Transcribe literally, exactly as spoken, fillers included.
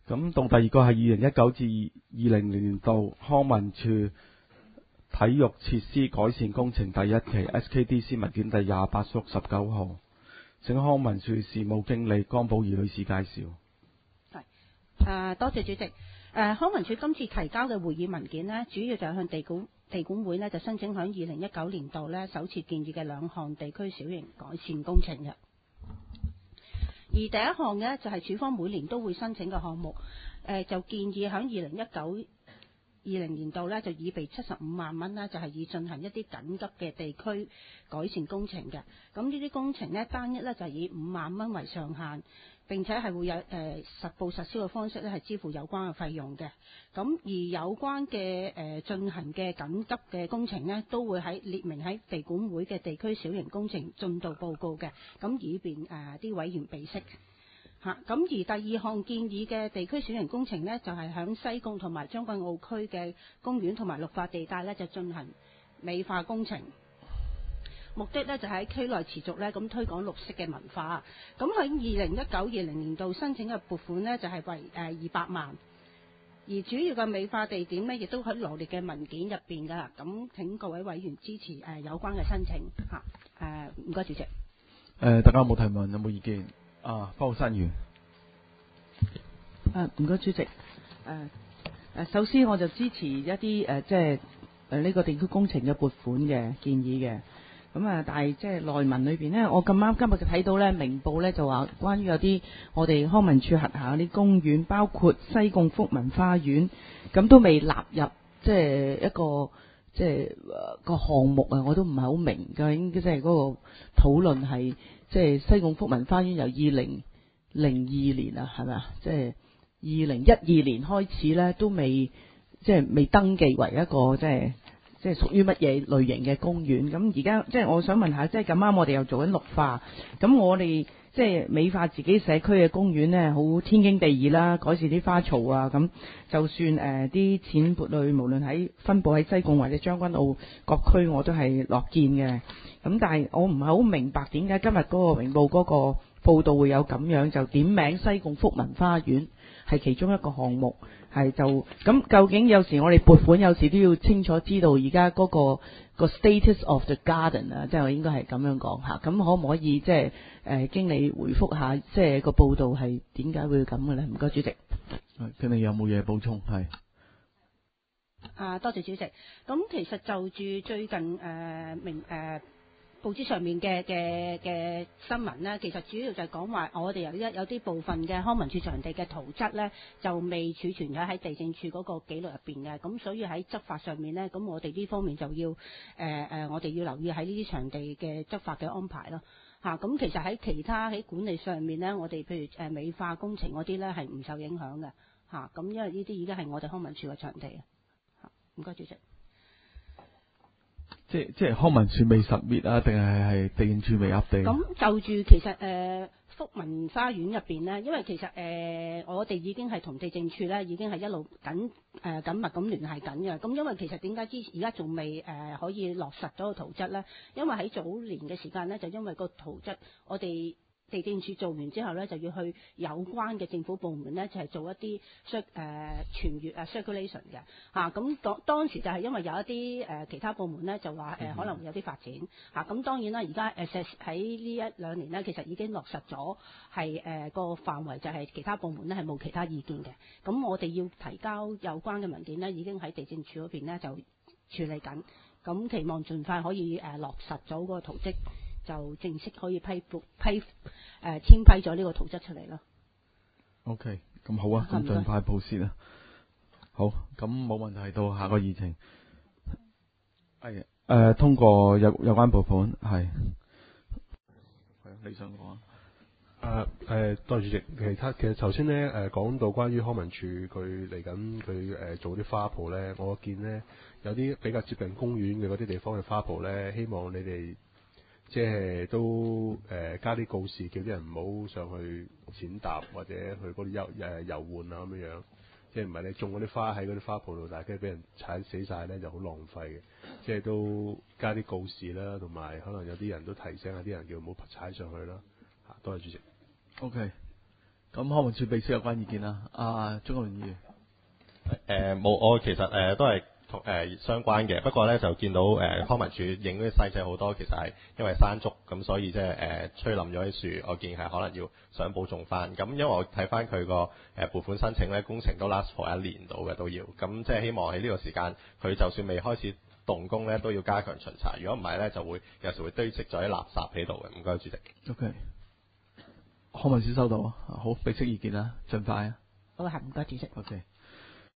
咁到第二個係二零一九至二零年度康文署體育設施改善工程第一期 S K D C 文件第廿八屬十九號，請康文署事務經理江寶儀女士介紹。 係，誒多謝主席。誒康文署今次提交嘅會議文件呢，主要就係向地管地管會呢就申請響二零一九年度呢首次建議嘅兩項地區小型改善工程嘅。而第一項呢，就係、是、署方每年都會申請嘅項目，誒、呃、就建議響二零一九二零年度呢，就以備七十五萬蚊啦，就係、是、以進行一啲緊急嘅地區改善工程嘅。咁呢啲工程呢，單一呢，就係、是、以五萬蚊為上限，並且係會有誒、呃、實報實銷嘅方式咧，係支付有關嘅費用嘅。咁而有關嘅誒、呃、進行嘅緊急嘅工程呢，都會喺列明喺地管會嘅地區小型工程進度報告嘅，咁以便誒啲、呃、委員備悉嚇。咁、啊、而第二項建議嘅地區小型工程呢，就係、是、響西貢同埋將軍澳區嘅公園同埋綠化地帶呢，就進行美化工程。目的咧就喺區內持續咧咁推廣綠色嘅文化。咁喺二零一九二零年度申請嘅撥款呢，就係為誒二百萬，而主要嘅美化地點呢，亦都喺羅列嘅文件入邊㗎啦。咁請各位委員支持誒、呃、有關嘅申請嚇。誒唔該主席。誒、 呃、大家有冇提問？有冇意見？啊，方生員。 誒唔該主席。誒、呃、誒首先我就支持一啲誒、呃、即係誒呢個地區工程嘅撥款嘅建議嘅。咁啊，但係即係內文裏邊呢，我咁啱今日就睇到呢明報呢就話關於有啲我哋康文署轄下啲公園，包括西貢福民花園，咁都未納入即係一個即係個項目啊，我都唔係好明究竟即係嗰個討論係即係西貢福民花園由二零零二年啊，係咪啊？即係二零一二年開始呢，都未即係未登記為一個即係。即係屬於乜嘢類型嘅公園？咁而家即係我想問下，即係咁啱我哋又做緊綠化，咁我哋即係美化自己社區嘅公園呢，好天經地義啦，改善啲花槽啊，咁就算誒啲、呃、錢撥去，無論喺分佈喺西貢或者將軍澳各區，我都係樂見嘅。咁但係我唔係好明白點解今日嗰個榮報嗰個報導會有咁樣就點名西貢福民花園係其中一個項目。係就咁，究竟有時我哋撥款有時都要清楚知道而家嗰個個 status of the garden 啊，即係我應該係咁樣講嚇。咁可唔可以即係誒經理回覆下，即係個報道係點解會咁嘅咧？唔該，主席。 係，經理有冇嘢補充？係。 啊，多謝主席。咁其實就住最近誒明誒。呃報紙上面嘅嘅嘅新聞呢，其實主要就係講話我哋有一有啲部分嘅康文署場地嘅圖則呢，就未儲存咗喺地政處嗰個記錄入邊嘅，咁所以喺執法上面呢，咁我哋呢方面就要誒誒、呃，我哋要留意喺呢啲場地嘅執法嘅安排咯嚇。咁、啊、其實喺其他喺管理上面呢，我哋譬如誒美化工程嗰啲呢，係唔受影響嘅嚇。咁、啊、因為呢啲已經係我哋康文署嘅場地啊。唔該，主席。 即即係康文署未實滅啊，定係係地政處未 update？ 咁就住其實誒、呃、福民花園入邊呢，因為其實誒、呃、我哋已經係同地政處咧已經係一路緊誒、呃、緊密咁聯繫緊嘅。咁因為其實點解之而家仲未誒可以落實咗個圖則咧？因為喺早年嘅時間咧，就因為個圖則我哋地政處做完之後咧，就要去有關嘅政府部門咧，就係、是、做一啲誒傳閱啊 circulation 嘅嚇。咁、啊、當當時就係因為有一啲誒、呃、其他部門咧，就話誒、呃、可能有啲發展嚇。咁、啊、當然啦，而家誒喺呢一兩年咧，其實已經落實咗係誒個範圍，就係其他部門咧係冇其他意見嘅。咁我哋要提交有關嘅文件咧，已經喺地政處嗰邊咧就處理緊。咁期望盡快可以誒、呃、落實咗嗰個圖則。就正式可以批批誒簽批咗呢個圖則出嚟咯。 OK，咁好啊，咁盡快報先啦。好，咁冇問題，到下個議程。係誒、呃，通過有有關撥款係。係你想講啊？ 誒誒，多謝主席。其他其實頭先咧誒講到關於康文署佢嚟緊佢誒做啲花圃咧，我見咧有啲比較接近公園嘅嗰啲地方嘅花圃咧，希望你哋。即係都誒、呃、加啲告示，叫啲人唔好上去踐踏或者去嗰啲遊誒遊玩啊咁樣樣。即係唔係你種嗰啲花喺嗰啲花圃度，但係跟住俾人踩死晒咧，就好浪費嘅。即係都加啲告示啦，同埋可能有啲人都提醒下啲人叫唔好踩上去啦。嚇，多謝主席。 OK， 咁康文署秘書有關意見啦，啊，鍾國麟議員。 誒冇、我其實誒、呃、都係同誒相關嘅，不過咧就見到誒、呃、康文署影嗰啲細仔好多，其實係因為山竹咁，所以即係誒吹冧咗啲樹，我見係可能要想保種翻。咁因為我睇翻佢個誒撥款申請咧，工程都 last for 一年到嘅都要，咁即係希望喺呢個時間，佢就算未開始動工咧，都要加強巡查。如果唔係咧，就會有時會堆積咗啲垃圾喺度嘅。唔該，主席。 OK，康文署收到啊，好，俾出意見啦，盡快啊。 好啊，唔該主席。 OK。